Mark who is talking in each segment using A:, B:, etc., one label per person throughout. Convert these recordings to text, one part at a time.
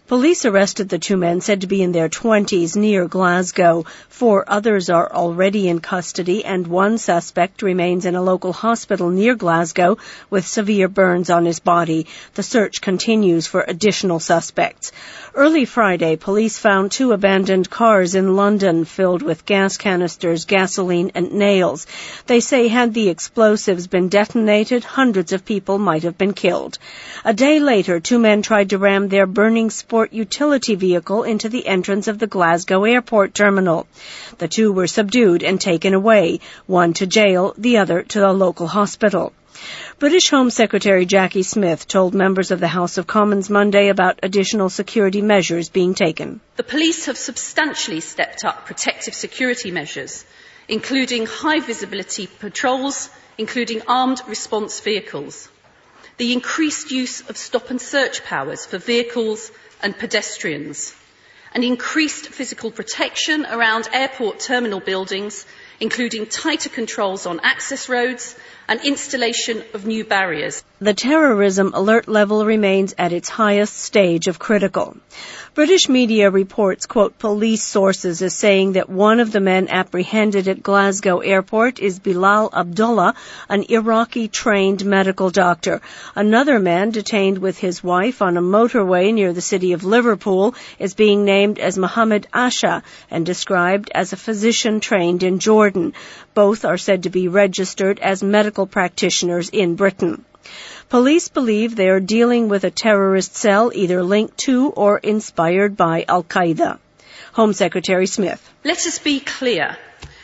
A: Police arrested the two men said to be in their 20s near Glasgow. 4 others are already in custody and one suspect remains in a local hospital near Glasgow with severe burns on his body. The search continues for additional suspects. Early Friday, police found 2 abandoned cars in London filled with gas canisters, gasoline and nails. They say had the explosives been detonated, hundreds of people might have been killed. A day later, 2 men tried to ram their burning sport utility vehicle into the entrance of the Glasgow airport terminal. The 2 were subdued and taken away, one to jail, the other to the local hospital. British Home Secretary Jackie Smith told members of the House of Commons Monday about additional security measures being taken.
B: The police have substantially stepped up protective security measures, including high visibility patrols, including armed response vehicles, the increased use of stop and search powers for vehicles and pedestrians, and increased physical protection around airport terminal buildings, including tighter controls on access roads and installation of new barriers.
A: The terrorism alert level remains at its highest stage of critical. British media reports, quote, police sources as saying that one of the men apprehended at Glasgow airport is Bilal Abdullah, an Iraqi-trained medical doctor. Another man detained with his wife on a motorway near the city of Liverpool is being named as Mohammed Asha and described as a physician trained in Jordan. Both are said to be registered as medical practitioners in Britain. Police believe they are dealing with a terrorist cell either linked to or inspired by Al-Qaeda. Home Secretary Smith.
B: Let us be clear.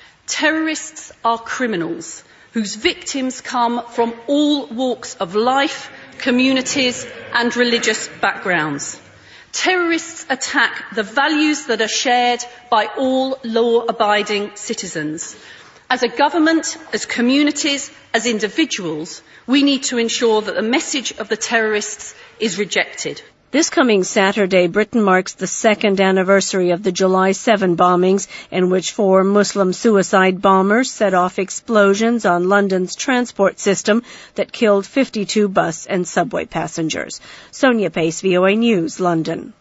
B: Terrorists are criminals whose victims come from all walks of life, communities and religious backgrounds. Terrorists attack the values that are shared by all law-abiding citizens. As a government, as communities, as individuals, we need to ensure that the message of the terrorists is rejected.
A: This coming Saturday, Britain marks the 2nd anniversary of the July 7 bombings, in which 4 Muslim suicide bombers set off explosions on London's transport system that killed 52 bus and subway passengers. Sonia Pace, VOA News, London.